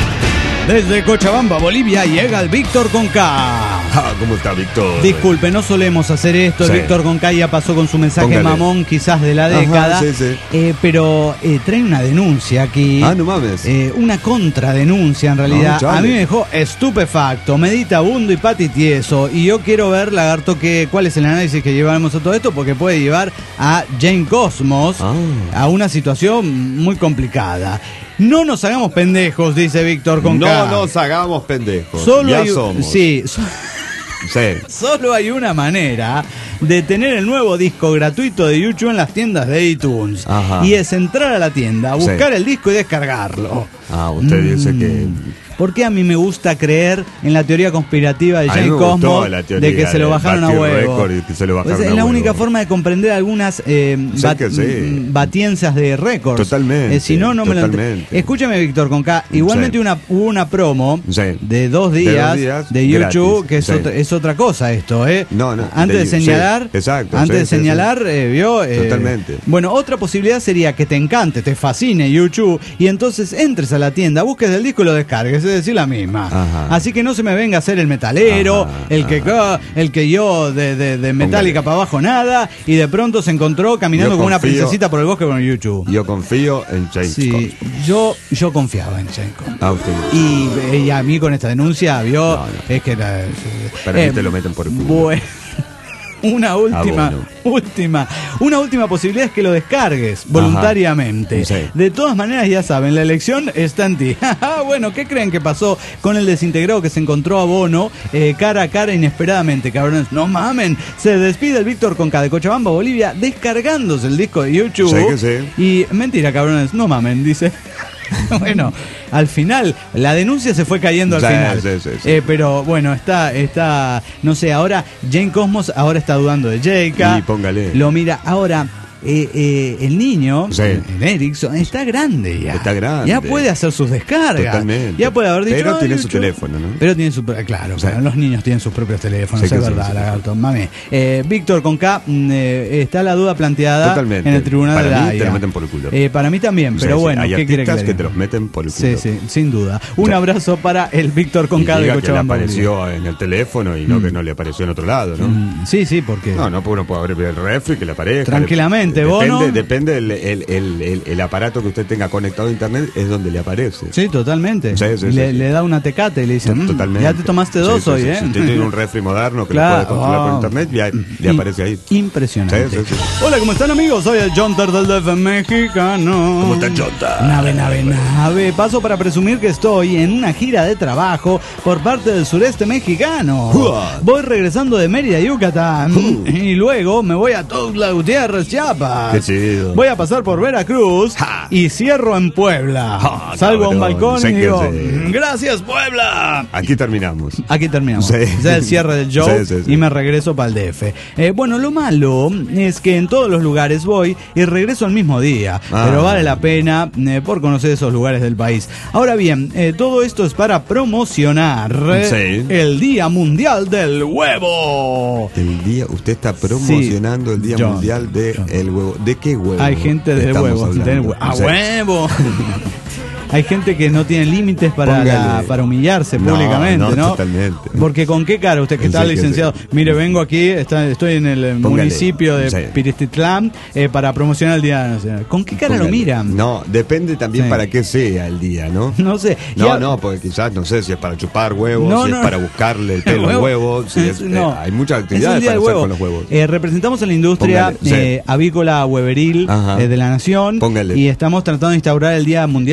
Desde Cochabamba, Bolivia, llega el Víctor con K. Ah, ¿cómo está, Víctor? Disculpe, no solemos hacer esto. Sí. El Víctor con K ya pasó con su mensaje Póngale. mamón, quizás de la Ajá, década. sí, sí. Eh, pero eh, trae una denuncia aquí. Ah, no mames. Eh, una contradenuncia, en realidad. No, chale. A mí me dejó estupefacto, meditabundo y patitieso. Y yo quiero ver, Lagarto, que, cuál es el análisis que llevamos a todo esto, porque puede llevar a Jane Cosmos Ah. a una situación muy complicada. No nos hagamos pendejos, dice Víctor con K. No nos hagamos pendejos. Solo ya hay, somos. Sí, so- Sí. Solo hay una manera de tener el nuevo disco gratuito de YouTube en las tiendas de iTunes. Ajá. Y es entrar a la tienda, buscar Sí. el disco y descargarlo. Ah, usted dice que... ¿Por qué a mí me gusta creer en la teoría conspirativa de A mí Jane me gustó Cosmos la teoría de que se lo de bajaron a Battle huevo? Record y que se lo bajaron Pues es a la huevo. única forma de comprender algunas eh, Sí bat- que sí. mm, batiencias de récords. Totalmente, Eh, si no, no me lo ent- totalmente. Escúchame, Víctor con K. Igualmente Sí. una, hubo una promo Sí. de dos De dos días de, días, YouTube, gratis. que es, Sí. otra, es otra cosa esto, ¿eh? No, no, Antes de, de- sí, señalar, exacto, antes sí, de sí, señalar, eh, vio. Eh, Totalmente. Bueno, otra posibilidad sería que te encante, te fascine YouTube y entonces entres a la tienda, busques el disco y lo descargues, es decir, la misma. Ajá. Así que no se me venga a hacer el metalero, Ajá, el que ajá. el que yo de, de, de Metallica Póngale. para abajo nada y de pronto se encontró caminando Yo como una confío- princesita por el bosque con YouTube. Yo confío en James Sí, Cosmos. yo yo confiaba en Chenko. Ah, usted. Y, y a mí con esta denuncia, vio, No, no. es que era, Para mí te lo meten por el culo. Bueno, una última, Ah, bueno. última, una última posibilidad es que lo descargues voluntariamente. Sí. De todas maneras, ya saben, la elección está en ti. Bueno, ¿qué creen que pasó con el desintegrado que se encontró a Bono eh, cara a cara inesperadamente, cabrones? No mamen, se despide el Víctor con K de Cochabamba, Bolivia, descargándose el disco de YouTube. Sí que sí. Y mentira, cabrones, no mamen, dice. Bueno, al final, la denuncia se fue cayendo al Sí, final. sí, sí, sí. Eh, pero bueno, está, está, no sé, ahora Jane Cosmos ahora está dudando de Jake. Y póngale. Lo mira, ahora eh, eh, el niño, Sí. el Erickson, está grande ya. Está grande. Ya puede hacer sus descargas. Totalmente. Ya puede haber dicho. Pero "Ay, tiene su YouTube". teléfono, ¿no? Pero tiene su. Claro, Sí. claro, los niños tienen sus propios teléfonos, Sí es que sí, verdad, sí, lagarto. Mami. Eh, Víctor con K, mm, eh, está la duda planteada Totalmente. en el tribunal Para de la mí te Haya. lo meten por el culo. Eh, para mí también, Sí, pero sí, bueno, hay ¿qué quiere que, artistas le que diga? te los meten por el Sí, culo. sí, sin duda. Un Ya. abrazo para el Víctor con Y K de diga que le Cochabamba. apareció en el teléfono y no que no le apareció en otro lado, ¿no? Mm, Sí, sí, porque. No, no, uno puede abrir el refri, que le aparezca. Tranquilamente, Dep- Bono. Depende, depende el, el, el, el, el aparato que usted tenga conectado a internet, es donde le aparece. Sí, totalmente. Sí, sí, Y le, sí, sí. le da una tecate y le dice, "Mm, Totalmente. ya te tomaste Sí, dos sí, hoy, sí. ¿eh? Si usted tiene un refri moderno que Claro. lo puede controlar Oh. por internet, ya le In- aparece ahí. Impresionante. Sí, sí, sí. Hola, ¿cómo están, amigos? Soy el Jonter del D F mexicano. ¿Cómo está, Jonta? Nave, nave, nave. Paso para presumir que estoy en una gira de trabajo por parte del sureste mexicano. Uah. Voy regresando de Mérida, Yucatán. Uh. Y luego me voy a Tuxtla Gutiérrez, Chiapas. Qué chido. Voy a pasar por Veracruz Ja. y cierro en Puebla. Ja, Salgo a un cabrón, balcón y sé que digo, sí. gracias, Puebla. Aquí terminamos. Aquí terminamos. Sí. Ese es el cierre del show Sí, sí, sí. y me regreso para el D F. Eh, bueno, lo malo es que en todos los lugares voy y regreso al mismo día. Ah. Pero vale la pena eh, por conocer esos lugares del país. Ahora bien, eh, todo esto es para promocionar eh, Sí. el Día Mundial del Huevo. El día, usted está promocionando el Día John, Mundial del John. huevo. ¿De qué huevo? Hay gente del estamos huevo. hablando? Del hue- ¡A Sí. huevo! Hay gente que no tiene límites para, Póngale. la- para humillarse No, públicamente, ¿no? no, totalmente. Porque con qué cara usted que En está serio, licenciado, sí. mire, vengo aquí, está, estoy en el Póngale. municipio de Sí. Piristitlán eh, para promocionar el Día Nacional. ¿Con qué cara lo Póngale. miran? No, depende también Sí. para qué sea el día, ¿no? No sé. No, Ya- no, porque quizás no sé si es para chupar huevos, No, si no. es para buscarle el pelo al Huevo. huevo, si es- No. eh, hay muchas Es actividades el día para del hacer huevo. con los huevos. Eh, representamos a la industria Póngale, sí. eh, avícola hueveril Ajá. eh, de la nación. Póngale. Y estamos tratando de instaurar el Día Mundial, mun-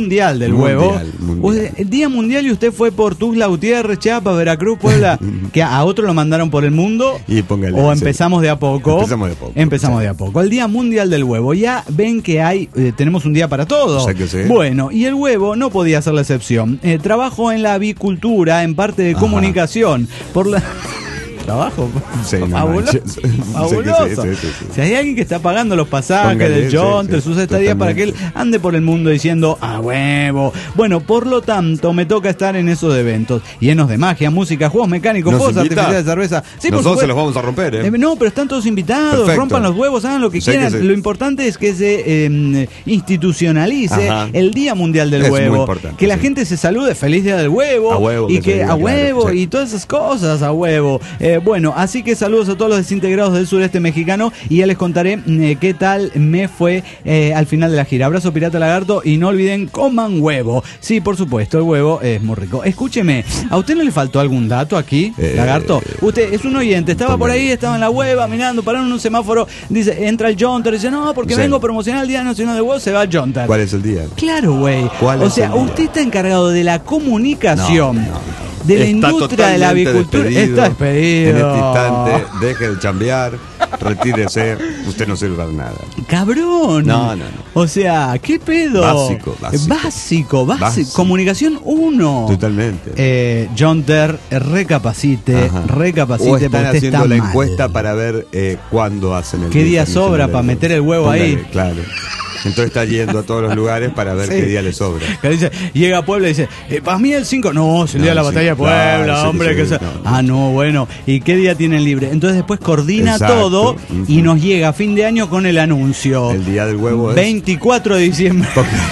Mundial del Mundial, Huevo. mundial. Usted- el Día Mundial y usted fue por Tuzla, Gutiérrez, Chiapas, Veracruz, Puebla, que a otro lo mandaron por el mundo. Y póngale, o sí. empezamos de a poco. Empezamos de a poco. Empezamos Sí. de a poco. El Día Mundial del Huevo. Ya ven que hay, eh, tenemos un día para todo. O sea que sí. Bueno, y el huevo no podía ser la excepción. Eh, trabajo en la avicultura, en parte de Ajá. comunicación. Por la... Trabajo Sí, no fabuloso. manches. Sí que sí, Fabuloso. sí, sí, sí. Si hay alguien que está pagando los pasajes Póngale, del Jonter, sí, sí, sus estadías para que él totalmente. ande por el mundo diciendo a huevo. Bueno, por lo tanto, me toca estar en esos eventos llenos de magia, música, juegos mecánicos, ¿Nos fuegos invita? artificiales de cerveza. Sí, por Nosotros supuesto. se los vamos a romper, ¿eh? Eh, no, pero están todos invitados, Perfecto. rompan los huevos, hagan lo que Sé que quieran. sí. Lo importante es que se eh, institucionalice Ajá. el Día Mundial del Es muy Huevo. importante, Que la sí. gente se salude, feliz Día del Huevo. A huevo, y que que se diga, a claro, huevo sí. y todas esas cosas a huevo. Eh, bueno, así que saludos a todos los desintegrados del sureste mexicano y ya les contaré eh, qué tal me fue eh, al final de la gira. Abrazo Pirata Lagarto y no olviden, coman huevo. Sí, por supuesto, el huevo es muy rico. Escúcheme, ¿a usted no le faltó algún dato aquí, Eh, Lagarto? Usted es un oyente, estaba por ahí, estaba en la hueva mirando, pararon en un semáforo, dice, entra el Jonter, dice, no, porque Sí. vengo a promocionar el Día Nacional del Huevo, se va el Jonter. ¿Cuál es el día? Claro, güey. ¿Cuál O es sea, el día? usted está encargado de la comunicación, No, no, no. de la Está industria de la totalmente avicultura. despedido. Está despedido. En este instante, deje de chambear, retírese, usted no sirve para nada. Cabrón. No, no, no. O sea, ¿qué pedo? Básico, básico. Básico, básico. Básico. Comunicación uno. Totalmente. Eh, Jonter, recapacite, Ajá. recapacite. O porque están usted haciendo está la mal. encuesta para ver eh, cuándo hacen el ¿Qué día internacional sobra del para huevo. meter el huevo Póngale, ahí? Claro. Entonces está yendo a todos los lugares para ver Sí. qué día le sobra. Que dice, llega a Puebla y dice, eh, para mí el cinco, no, es el día de la No, batalla de sí, claro, Puebla, sí, hombre. sí, que sea- no, no. Ah, no, bueno. ¿Y qué día tienen libre? Entonces después coordina Exacto. todo Ujú. y nos llega a fin de año con el anuncio. El día del huevo es... veinticuatro de diciembre.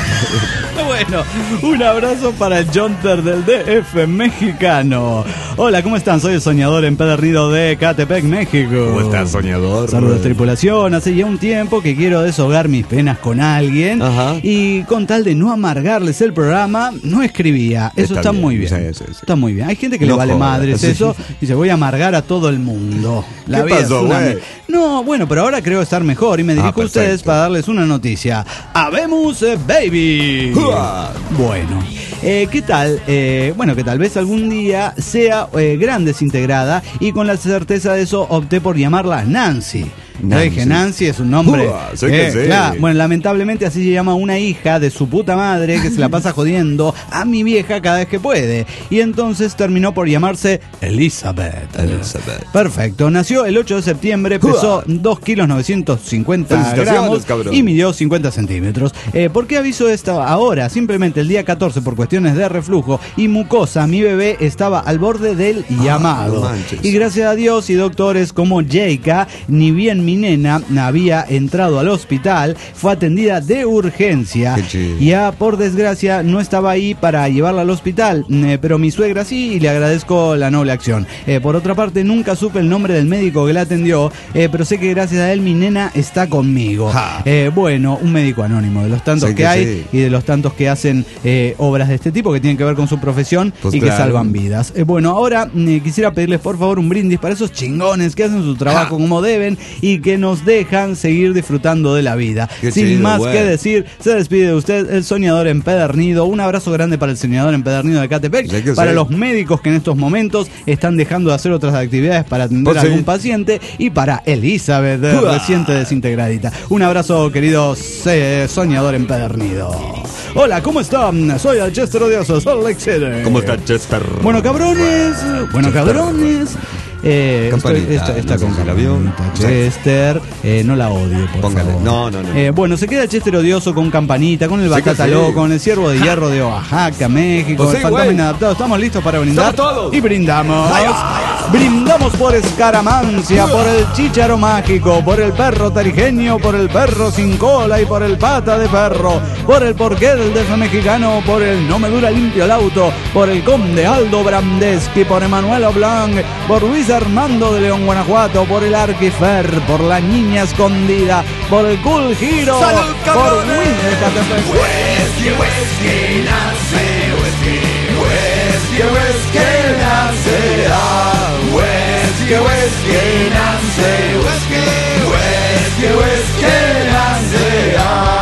Bueno, un abrazo para el Jonter del D F mexicano. Hola, ¿cómo están? Soy el soñador empedernido de Catepec, México. ¿Cómo estás, soñador? Saludos, tripulación. Hace ya un tiempo que quiero deshogar mis penas con alguien. Ajá. Y con tal de no amargarles el programa, no escribía. Eso está, Está bien, muy bien. sí, sí, sí. Está muy bien. Hay gente que No le vale joda, madres sí. eso. Y se voy a amargar a todo el mundo. La ¿Qué vida pasó, es una güey? me- No, bueno, pero ahora creo estar mejor. Y me dirijo Ah, a ustedes perfecto. para darles una noticia. ¡Habemos eh, baby! ¡Hua! Bueno, eh, ¿qué tal? Eh, bueno, que tal vez algún día sea eh, gran desintegrada y con la certeza de eso opté por llamarla Nancy. Yo Nancy. dije, Nancy es un nombre. Ua, sé que sí. claro. Bueno, lamentablemente así se llama una hija de su puta madre que se la pasa jodiendo a mi vieja cada vez que puede. Y entonces terminó por llamarse Elizabeth. Elizabeth. Perfecto. Nació el ocho de septiembre, pesó dos kilos novecientos cincuenta Felicitaciones, gramos cabrón. y midió cincuenta centímetros. Eh, ¿Por qué aviso esto ahora? Simplemente el día catorce, por cuestiones de reflujo y mucosa, mi bebé estaba al borde del llamado. no manches. Y gracias a Dios y doctores como Jayka, ni bien mi nena había entrado al hospital, fue atendida de urgencia. Qué chido. Ya por desgracia no estaba ahí para llevarla al hospital, eh, pero mi suegra sí y le agradezco la noble acción. Eh, por otra parte, nunca supe el nombre del médico que la atendió, eh, pero sé que gracias a él mi nena está conmigo. Ja. Eh, bueno, un médico anónimo, de los tantos Sí que, que hay sí. y de los tantos que hacen eh, obras de este tipo que tienen que ver con su profesión Pues y que claro. salvan vidas. Eh, bueno, ahora eh, quisiera pedirles por favor un brindis para esos chingones que hacen su trabajo Ja. como deben y que nos dejan seguir disfrutando de la vida. Qué Sin chido, más güey. que decir, se despide de usted el soñador empedernido. Un abrazo grande para el soñador empedernido de Catepec, Sí que para sí. los médicos que en estos momentos están dejando de hacer otras actividades para atender Pues a sí. algún paciente y para Elizabeth, eh, Uah. reciente desintegradita. Un abrazo, querido eh, soñador empedernido. Hola, ¿cómo están? Soy el Chester Odioso, Salt Lake City. ¿Cómo está Chester? Bueno, cabrones. Bueno, Chester. cabrones. Eh, estoy- Campanita, esta, esta no sé con si la vio. campanita, Chester, eh, no la odio, por Póngale. favor. No, no, no. Eh, bueno, se queda el Chester odioso con campanita, con el Sí que batata sí. loco, con el ciervo de hierro de Oaxaca, México, Pues el sí, fantasma güey. inadaptado. Estamos listos para brindar. Estamos todos. Y brindamos. Brindamos por Escaramancia, por el chícharo mágico, por el perro tarijeño, por el perro sin cola y por el pata de perro, por el porqué del D F mexicano, por el no me dura limpio el auto, por el conde Aldo Brandeski, por Emanuel Blanc, por Luis Armando de León, Guanajuato, por el Arquifer, por la niña escondida, por el Cool Giro, ¡Salud, por cabrones! Win de Catepec. Whisky, whisky, nace, whisky, whisky, whisky, nace, ah, whisky, whisky, nace, whisky, whisky, whisky, nace, ah. Ay,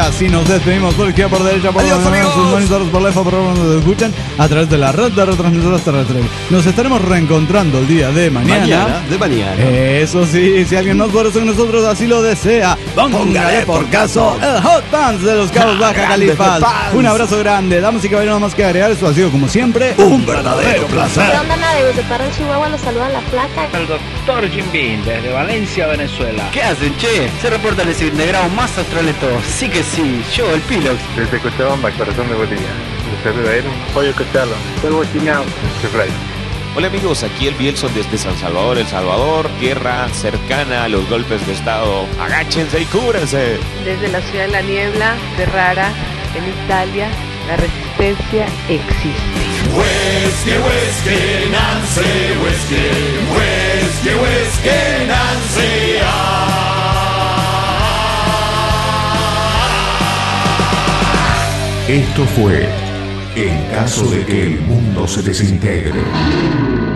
así nos despedimos por izquierda, por derecha, por Adiós, los amigos. sus monitores, por lejos, por donde nos escuchan, a través de la red de retransmisoras terrestres. Nos estaremos reencontrando el día de mañana. Mañana, de mañana. Eso sí, si alguien más poderoso que nosotros así lo desea, póngale por caso el Hot Pants de los Cabos Baja Califas. Un abrazo grande, damas y caballeros, nada más que agregar. Esto ha sido como siempre un verdadero placer. ¿Qué onda, amigos? De Parral, Chihuahua, los saluda la flaca. El doctor Jim Beam desde Valencia, Venezuela. ¿Qué hacen, che? Se reporta el desintegrado más astral de todos. Sí que sí, yo, el Pilox. Desde Cochabamba, corazón de Bolivia. Les saluda él, pollo cochalo. Polvo chiñao. Chefray. Hola amigos, aquí el Bielson desde San Salvador, El Salvador, tierra cercana a los golpes de estado. Agáchense y cúbranse. Desde la ciudad de la niebla, Ferrara, en Italia, la resistencia existe. Whisky, whisky, Nancy, whisky, whisky, whisky, Nancy. Esto fue En caso de que el mundo se desintegre.